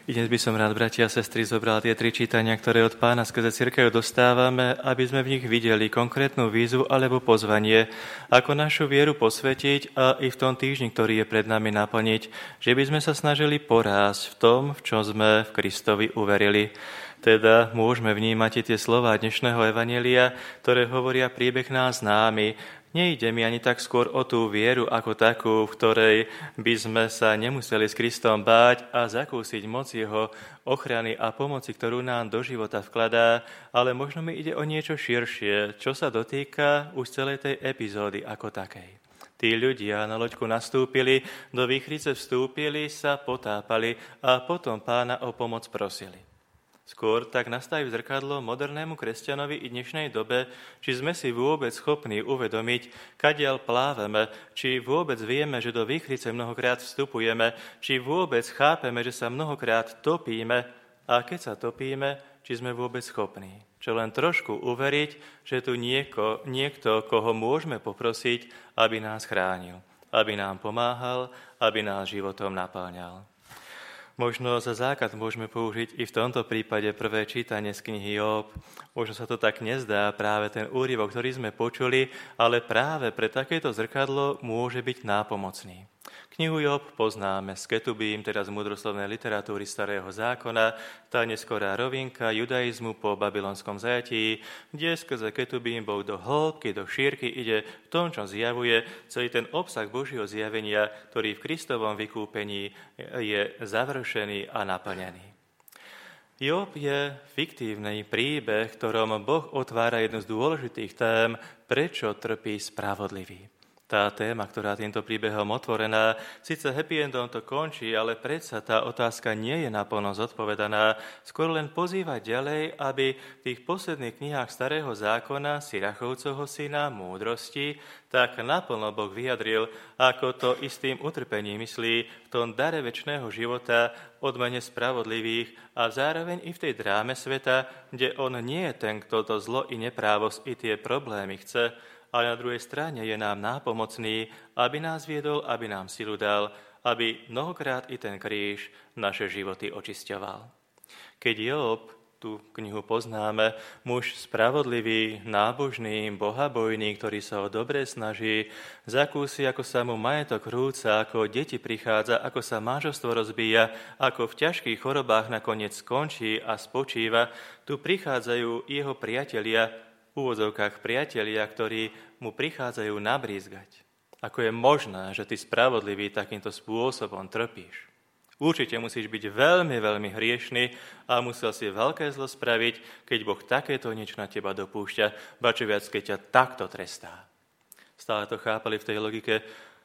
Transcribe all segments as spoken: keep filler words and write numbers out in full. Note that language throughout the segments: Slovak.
Dnes by som rád, bratia a sestry, zobral tie tri čítania, ktoré od Pána skrze cirkev dostávame, aby sme v nich videli konkrétnu výzvu alebo pozvanie, ako našu vieru posvetiť a i v tom týždni, ktorý je pred nami, naplniť, že by sme sa snažili porásť v tom, v čom sme v Kristovi uverili. Teda môžeme vnímať tie slová dnešného evanjelia, ktoré hovoria príbeh nás známy. Nejde mi ani tak skôr o tú vieru ako takú, v ktorej by sme sa nemuseli s Kristom báť a zakúsiť moc jeho ochrany a pomoci, ktorú nám do života vkladá, ale možno mi ide o niečo širšie, čo sa dotýka už celej tej epizódy ako takej. Tí ľudia na loďku nastúpili, do výchrice vstúpili, sa potápali a potom Pána o pomoc prosili. Skôr tak nastaví zrkadlo modernému kresťanovi i dnešnej dobe, či sme si vôbec schopní uvedomiť, kadiaľ plávame, či vôbec vieme, že do výchrice mnohokrát vstupujeme, či vôbec chápeme, že sa mnohokrát topíme a keď sa topíme, či sme vôbec schopní. Čo len trošku uveriť, že tu nieko, niekto, koho môžeme poprosiť, aby nás chránil, aby nám pomáhal, aby nás životom napĺňal. Možno za základ môžeme použiť i v tomto prípade prvé čítanie z knihy Jób. Možno sa to tak nezdá, práve ten úryvok, ktorý sme počuli, ale práve pre takéto zrkadlo môže byť nápomocný. Knihu Jób poznáme z Ketubím, teda z múdroslovnej literatúry Starého zákona, tá neskorá rovinka judaizmu po babylonskom zajatí, kde skrze Ketubím Boh do hĺbky, do šírky ide v tom, čo zjavuje celý ten obsah Božieho zjavenia, ktorý v Kristovom vykúpení je završený a naplnený. Jób je fiktívny príbeh, v ktorom Boh otvára jednu z dôležitých tém, prečo trpí spravodlivý. Tá téma, ktorá týmto príbehom otvorená, síce happy endom to končí, ale predsa tá otázka nie je naplno zodpovedaná, skôr len pozýva ďalej, aby v tých posledných knihách Starého zákona Sirachovcovho syna múdrosti tak naplno Boh vyjadril, ako to istým utrpením myslí v tom dare večného života, odmene spravodlivých a zároveň i v tej dráme sveta, kde on nie je ten, kto to zlo i neprávosť i tie problémy chce, ale na druhej strane je nám nápomocný, aby nás viedol, aby nám silu dal, aby mnohokrát i ten kríž naše životy očisťoval. Keď Jób, tú knihu poznáme, muž spravodlivý, nábožný, bohabojný, ktorý sa o dobre snaží, zakúsi, ako sa mu majetok rúca, ako deti prichádza, ako sa manželstvo rozbíja, ako v ťažkých chorobách nakoniec skončí a spočíva, tu prichádzajú jeho priatelia, v úvodzovkách priatelia, ktorí mu prichádzajú nabrízgať. Ako je možné, že ty spravodlivý takýmto spôsobom trpíš? Určite musíš byť veľmi, veľmi hriešný a musel si veľké zlo spraviť, keď Boh takéto niečo na teba dopúšťa, ba čo viac, keď ťa takto trestá. Stále to chápali v tej logike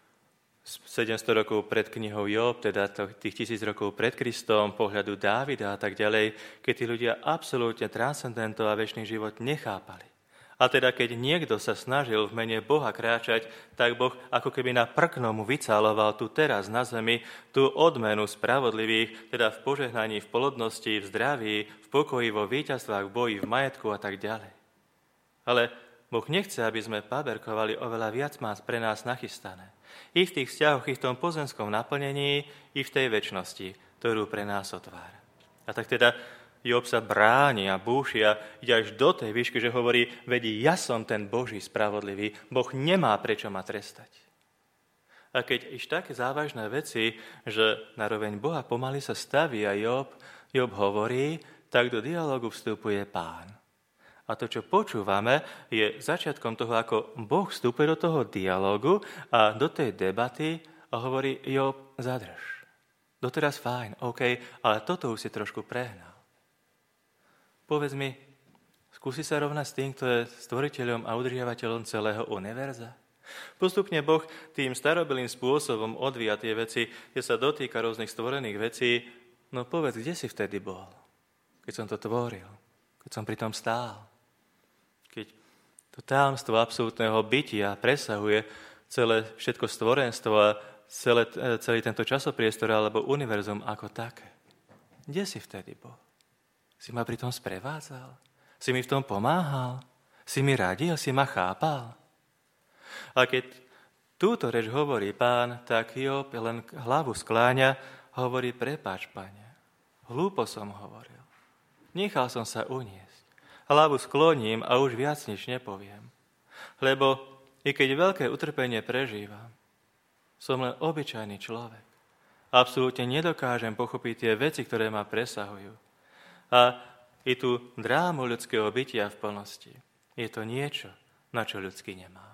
sedemsto rokov pred knihou Jób, teda tých tisíc rokov pred Kristom, pohľadu Dávida a tak ďalej, keď tí ľudia absolútne transcendentov a večný život nechápali. A teda keď niekto sa snažil v mene Boha kráčať, tak Boh ako keby na prkno mu vycáloval tu teraz na zemi tú odmenu spravodlivých, teda v požehnaní, v plodnosti, v zdraví, v pokoji, vo víťazstvách, v boji, v majetku a tak ďalej. Ale Boh nechce, aby sme paberkovali, oveľa viac má pre nás nachystané. I v tých vzťahoch, i v tom pozemskom naplnení, i v tej večnosti, ktorú pre nás otvára. A tak teda Jób sa bráni a búši a ide až do tej výšky, že hovorí, veď ja som ten Boží spravodlivý, Boh nemá prečo ma trestať. A keď iš také závažné veci, že naroveň Boha pomaly sa staví a Jób, Jób hovorí, tak do dialógu vstupuje Pán. A to, čo počúvame, je začiatkom toho, ako Boh vstupuje do toho dialógu a do tej debaty a hovorí, Jób, zadrž. Doteraz fajn, OK, ale toto už si trošku prehnal. Povedz mi, skúsi sa rovnať s tým, kto je stvoriteľom a udržiavateľom celého univerza? Postupne Boh tým starobilým spôsobom odvíja tie veci, kde sa dotýka rôznych stvorených vecí. No povedz, kde si vtedy bol? Keď som to tvoril, keď som pri tom stál. Keď to tajomstvo absolútneho bytia presahuje celé všetko stvorenstvo a celé, celý tento časopriestor alebo univerzum ako také. Kde si vtedy bol? Si ma pri tom sprevádzal? Si mi v tom pomáhal? Si mi radil? Si ma chápal? A keď túto reč hovorí Pán, tak Jób len hlavu skláňa a hovorí, prepáč, Pane. Hlúpo som hovoril. Nechal som sa uniesť. Hlavu skloním a už viac nič nepoviem. Lebo i keď veľké utrpenie prežívam, som len obyčajný človek. Absolútne nedokážem pochopiť tie veci, ktoré ma presahujú. A i tú drámu ľudského bytia v plnosti. Je to niečo, na čo ľudský nemá.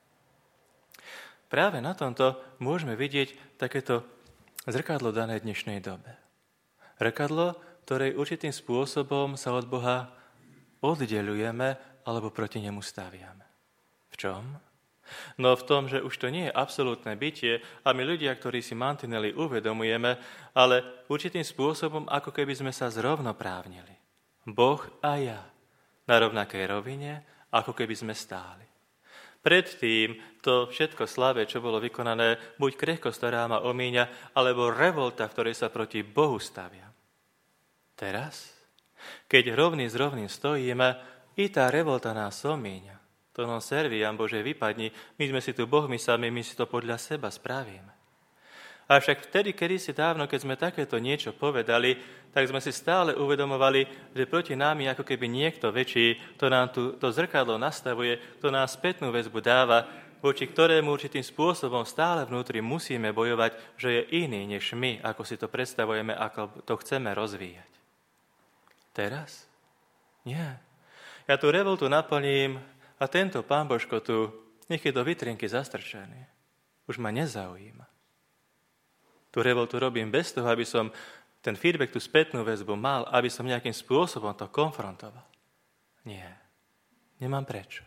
Práve na tomto môžeme vidieť takéto zrkadlo danej dnešnej dobe. Zrkadlo, ktorej určitým spôsobom sa od Boha oddeľujeme alebo proti nemu staviame. V čom? No v tom, že už to nie je absolútne bytie a my ľudia, ktorí si mantinely uvedomujeme, ale určitým spôsobom, ako keby sme sa zrovnoprávnili. Boh a ja na rovnakej rovine, ako keby sme stáli. Predtým to všetko slavé, čo bolo vykonané, buď krehkosť, ktorá ma omíňa, alebo revolta, v ktorej sa proti Bohu stavia. Teraz, keď rovný s rovným stojíme, i tá revolta nás omíňa. To non serviam, Bože, vypadni, my sme si tu Bohmi sami, my si to podľa seba spravíme. Avšak vtedy, kedysi dávno, keď sme takéto niečo povedali, tak sme si stále uvedomovali, že proti nám je ako keby niekto väčší, to nám tu, to zrkadlo nastavuje, to nám spätnú väzbu dáva, voči ktorému určitým spôsobom stále vnútri musíme bojovať, že je iný než my, ako si to predstavujeme, ako to chceme rozvíjať. Teraz? Nie. Ja tú revoltu naplním a tento pán Božko tu nech je do vitrinky zastrčený. Už ma nezaujíma. Tú revoltu robím bez toho, aby som ten feedback, tú spätnú väzbu mal, aby som nejakým spôsobom to konfrontoval. Nie. Nemám prečo.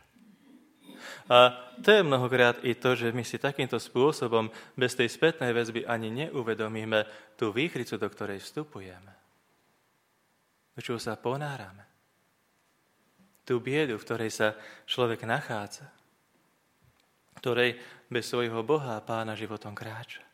A to je mnohokrát i to, že my si takýmto spôsobom bez tej spätnej väzby ani neuvedomíme tú výchricu, do ktorej vstupujeme. Do čoho sa ponárame. Tú biedu, v ktorej sa človek nachádza. Ktorej bez svojho Boha a Pána životom kráča.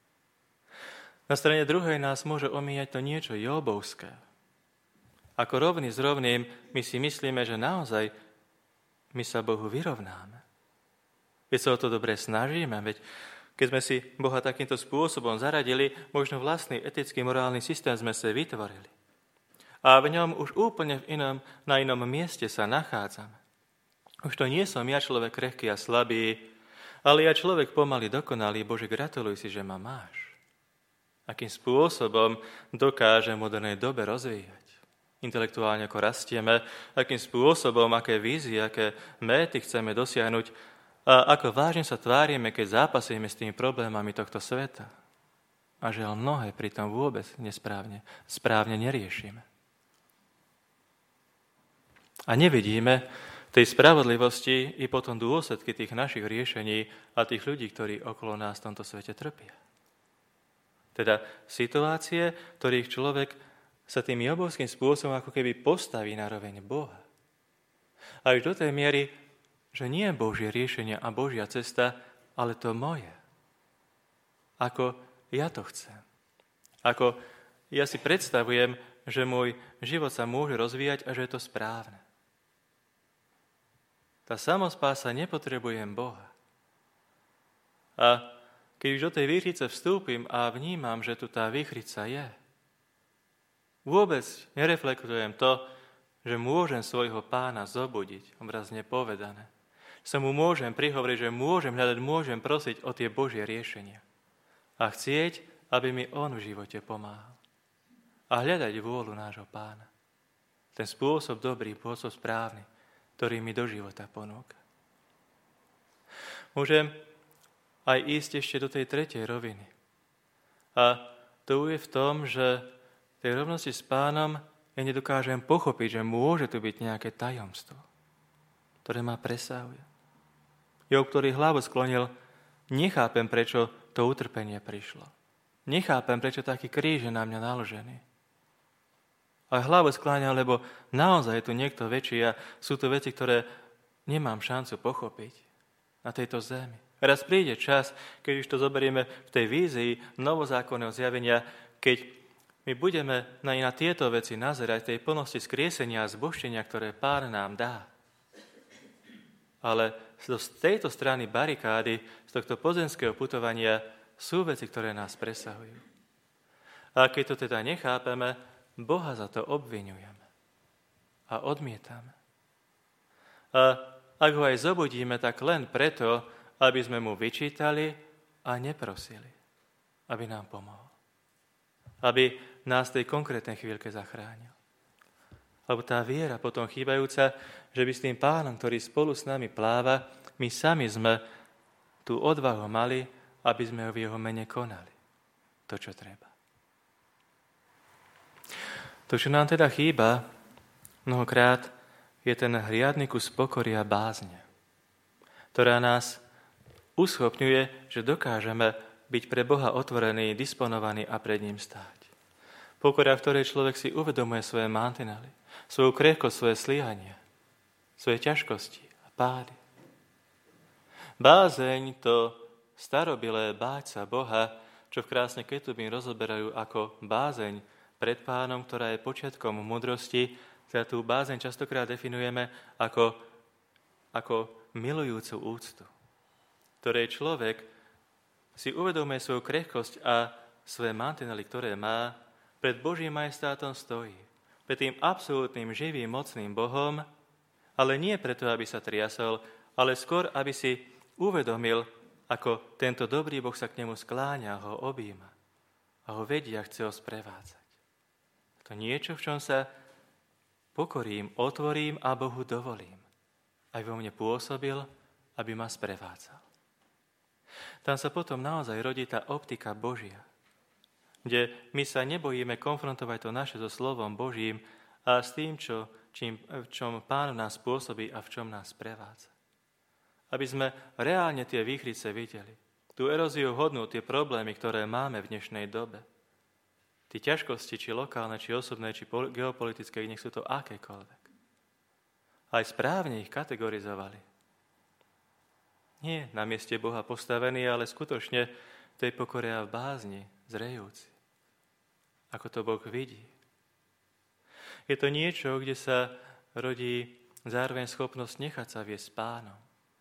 Na strane druhej nás môže omíjať to niečo jobovské. Ako rovný s rovným, my si myslíme, že naozaj my sa Bohu vyrovnáme. Keď sa o to dobre snažíme, veď keď sme si Boha takýmto spôsobom zaradili, možno vlastný etický morálny systém sme sa vytvorili. A v ňom už úplne v inom, na inom mieste sa nachádzame. Už to nie som ja človek krehký a slabý, ale ja človek pomaly dokonalý. Bože, gratuluj si, že ma máš. Akým spôsobom dokáže v modernej dobe rozvíjať. Intelektuálne ako rastieme, akým spôsobom, aké vízie, aké méty chceme dosiahnuť a ako vážne sa tvárime, keď zápasíme s tými problémami tohto sveta. A žiaľ mnohé pritom vôbec nesprávne, správne neriešime. A nevidíme tej spravodlivosti i potom dôsledky tých našich riešení a tých ľudí, ktorí okolo nás v tomto svete trpia. Teda situácie, ktorých človek sa tým jobovským spôsobom ako keby postaví na roveň Boha. A už do tej miery, že nie je Božie riešenie a Božia cesta, ale to moje. Ako ja to chcem. Ako ja si predstavujem, že môj život sa môže rozvíjať a že je to správne. Tá samospása nepotrebujem Boha. A keď už do tej výchrice vstúpim a vnímam, že tu tá výchrica je, vôbec nereflektujem to, že môžem svojho Pána zobudiť, obrazne povedané. Sa mu môžem prihovoriť, že môžem hľadať, môžem prosiť o tie Božie riešenia. A chcieť, aby mi On v živote pomáhal. A hľadať vôľu nášho Pána. Ten spôsob dobrý, spôsob správny, ktorý mi do života ponúka. Môžem aj ísť ešte do tej tretej roviny. A to je v tom, že v tej rovnosti s Pánom ja nedokážem pochopiť, že môže tu byť nejaké tajomstvo, ktoré ma presahuje. Job, ktorý hlavu sklonil, nechápem, prečo to utrpenie prišlo. Nechápem, prečo taký kríž je na mňa naložený. A hlavu skláňam, lebo naozaj je tu niekto väčší a sú to veci, ktoré nemám šancu pochopiť na tejto zemi. Raz príde čas, keď už to zoberieme v tej vízii novozákonného zjavenia, keď my budeme na, na tieto veci nazerať, tej plnosti skriesenia a zbožčenia, ktoré Pán nám dá. Ale z tejto strany barikády, z tohto pozemského putovania sú veci, ktoré nás presahujú. A keď to teda nechápeme, Boha za to obviňujeme a odmietame. A ak ho aj zobudíme, tak len preto, aby sme mu vyčítali a neprosili, aby nám pomohol. Aby nás v tej konkrétnej chvíľke zachránil. Lebo tá viera potom chýbajúca, že by s tým Pánom, ktorý spolu s nami pláva, my sami sme tú odvahu mali, aby sme ho v jeho mene konali. To, čo treba. To, čo nám teda chýba, mnohokrát je ten hriadny kus pokory a bázne, ktorá nás uschopňuje, že dokážeme byť pre Boha otvorený, disponovaný a pred ním stáť. Pokora, v ktorej človek si uvedomuje svoje mantinely, svoju krehkosť, svoje sliahania, svoje ťažkosti a pády. Bázeň, to starobilé báť sa Boha, čo v krásne Ketubín rozoberajú ako bázeň pred Pánom, ktorá je počiatkom múdrosti, teda tú bázeň častokrát definujeme ako, ako milujúcu úctu, ktorej človek si uvedomuje svoju krehkosť a svoje mantinely, ktoré má, pred Božím majestátom stojí, pred tým absolútnym, živým, mocným Bohom, ale nie preto, aby sa triasol, ale skôr, aby si uvedomil, ako tento dobrý Boh sa k nemu skláňa, ho objíma a ho vedí a chce ho sprevádzať. To niečo, v čom sa pokorím, otvorím a Bohu dovolím, aby vo mne pôsobil, aby ma sprevádzal. Tam sa potom naozaj rodí tá optika Božia, kde my sa nebojíme konfrontovať to naše so slovom Božím a s tým, čo, čím, v čom Pán nás pôsobí a v čom nás sprevádza. Aby sme reálne tie výchrice videli, tú eróziu hodnú, tie problémy, ktoré máme v dnešnej dobe. Tie ťažkosti, či lokálne, či osobné, či geopolitické, nech sú to akékoľvek. Aj správne ich kategorizovali. Nie na mieste Boha postavený, ale skutočne v tej pokore a v bázni, zrejúci. Ako to Boh vidí. Je to niečo, kde sa rodí zároveň schopnosť nechať sa viesť Pánom.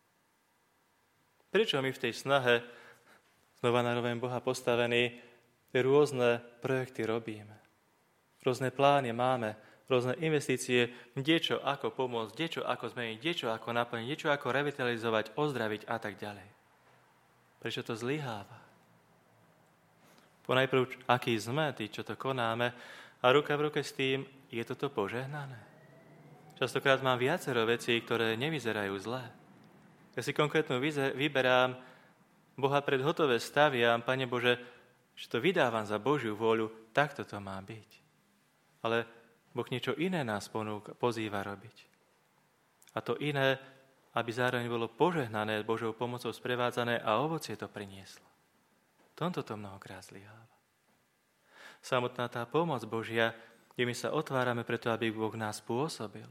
Prečo my v tej snahe, znova na rovém Boha postavený, rôzne projekty robíme? Rôzne plány máme, rôzne investície, kdečo ako pomôcť, kdečo ako zmeniť, kdečo ako naplniť, kdečo ako revitalizovať, ozdraviť a tak ďalej. Prečo to zlyháva? Ponajprv, aký sme tí, čo to konáme, a ruka v ruke s tým, je toto požehnané? Častokrát mám viacero vecí, ktoré nevyzerajú zlé. Ja si konkrétnu vyberám, Boha pred hotové staviam, Pane Bože, že to vydávam za Božiu vôľu, takto to má byť. Ale Boh niečo iné nás ponúka, pozýva robiť. A to iné, aby zároveň bolo požehnané, Božou pomocou sprevádzané a ovocie to prinieslo. Tomto to mnohokrát zlyháva. Samotná tá pomoc Božia, kde my sa otvárame preto, aby Boh nás pôsobil.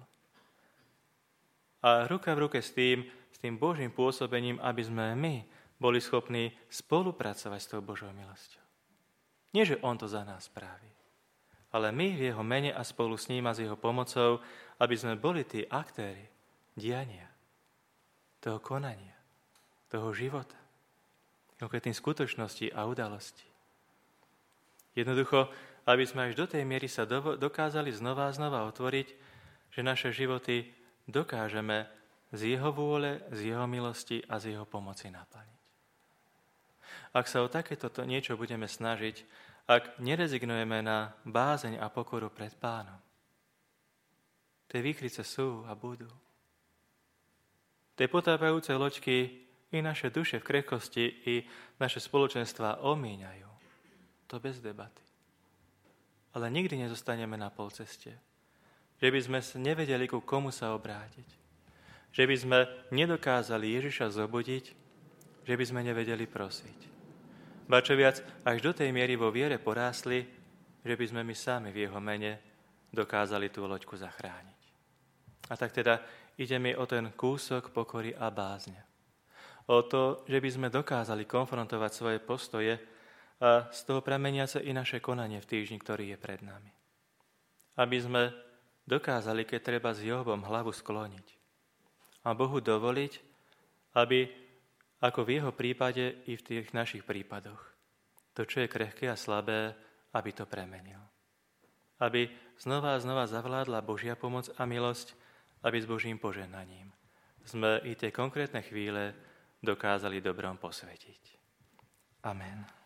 A ruka v ruke s tým, s tým Božím pôsobením, aby sme my boli schopní spolupracovať s tou Božou milosťou. Nie, že On to za nás spraví, ale my v Jeho mene a spolu s ním a s Jeho pomocou, aby sme boli tí aktéri diania, toho konania, toho života, konkrétnych skutočností a udalostí. Jednoducho, aby sme až do tej miery sa dokázali znova a znova otvoriť, že naše životy dokážeme z Jeho vôle, z Jeho milosti a z Jeho pomoci naplniť. Ak sa o takéto niečo budeme snažiť, ak nerezignujeme na bázeň a pokoru pred Pánom, tie výkrice sú a budú. Tie potápajúce loďky i naše duše v krehkosti, i naše spoločenstvá omíňajú. To bez debaty. Ale nikdy nezostaneme na polceste. Že by sme nevedeli, ku komu sa obrátiť. Že by sme nedokázali Ježiša zobudiť, že by sme nevedeli prosiť. Ba čo viac, až do tej miery vo viere porástli, že by sme my sami v Jeho mene dokázali tú loďku zachrániť. A tak teda ide mi o ten kúsok pokory a bázne. O to, že by sme dokázali konfrontovať svoje postoje a z toho prameniace i naše konanie v týždni, ktorý je pred nami. Aby sme dokázali, keď treba s Jobom hlavu skloniť a Bohu dovoliť, aby ako v jeho prípade i v tých našich prípadoch to, čo je krehké a slabé, aby to premenil. aby znova a znova zavládla Božia pomoc a milosť, aby s Božím požehnaním sme i tie konkrétne chvíle dokázali dobrom posvetiť. Amen.